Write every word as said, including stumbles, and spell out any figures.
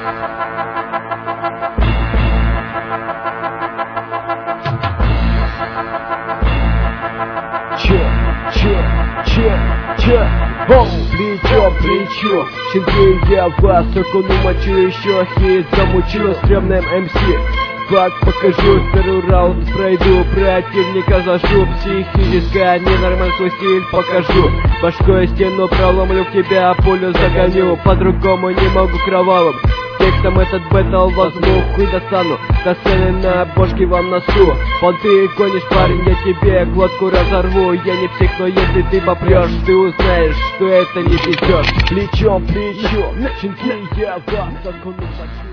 Че, че, че, че, боу, плечо, плечо. Щенки, я вас окуну, мочу еще хит, замучу стрёмным эм си. Факт покажу, второй раунд пройду, противника зажгу, психическое ненормальный свой стиль покажу. Башкой стену проломлю, в тебя пулю загоню, по-другому не могу кровавым текстом этот бэтл возьму, хуй достану, до сцены на бошке вам носу. Понты гонишь, парень, я тебе глотку разорву. Я не псих, но если ты попрешь, ты узнаешь, что это не пиздёж. Плечом, плечо, щенки, я вас окуну.